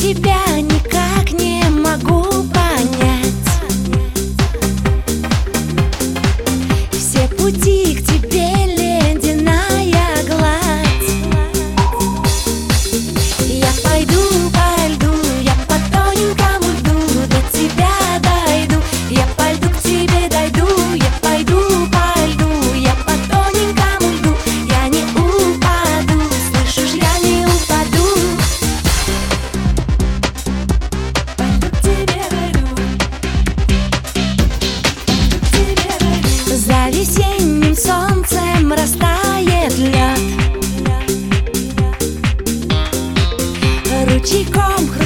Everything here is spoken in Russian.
тебя никак не могу понять. Все пути к тебе ледяная гладь. Я пойду по льду, я по тоненькому льду до тебя дойду. Я пойду к тебе дойду, я пойду по льду, я по тоненькому льду. Я не упаду, слышишь, я не упаду. Пойду к тебе дойду, пойду к тебе дойду. За весенним солнцем растает лед, ручейком